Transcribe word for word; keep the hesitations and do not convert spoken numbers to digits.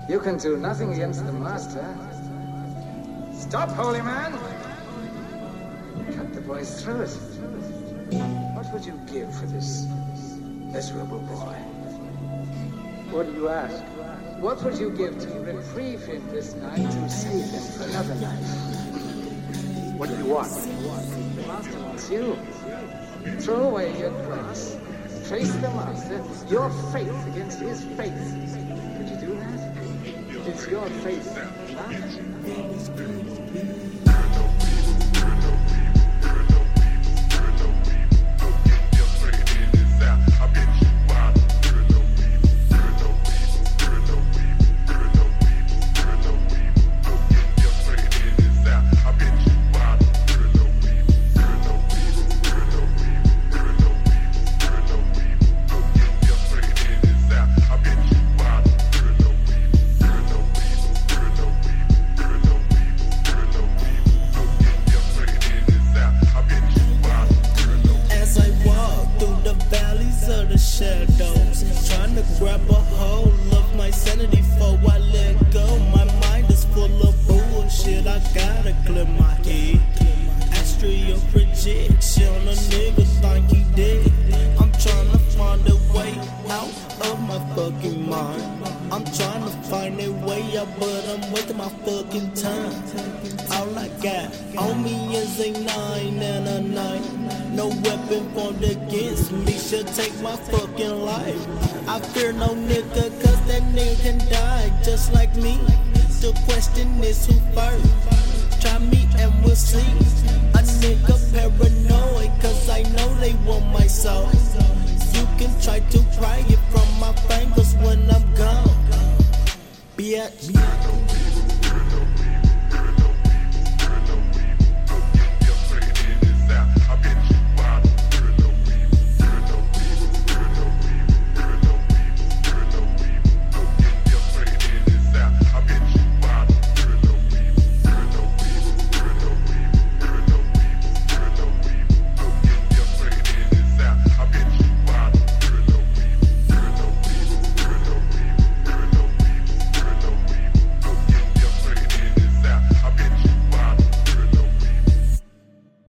You can do nothing against the master. Stop, holy man! Cut the boy's throat. What would you give for this miserable boy? What do you ask? What would you give to reprieve him this night to save him for another night? What do you want? The master wants you. Throw away your cross. Face the master. Your faith against his faith. Could you do that? It's your faith. Shadows, trying to grab a hold of my sanity before I let go. My mind is full of bullshit, I gotta clear my head. Astral projection, a nigga think he dead. I'm trying to find a way out of my fucking mind. I'm trying to find a way out, but I'm wasting my fucking time. All I got on me is a nine and a nine. No weapon formed against me should take my fucking life. I fear no nigga, cause that nigga can die just like me. The question is who first? Try me and we'll see. A nigga paranoid, cause I know they want my soul. You can try to pry it from my fingers when I'm gone, bitch.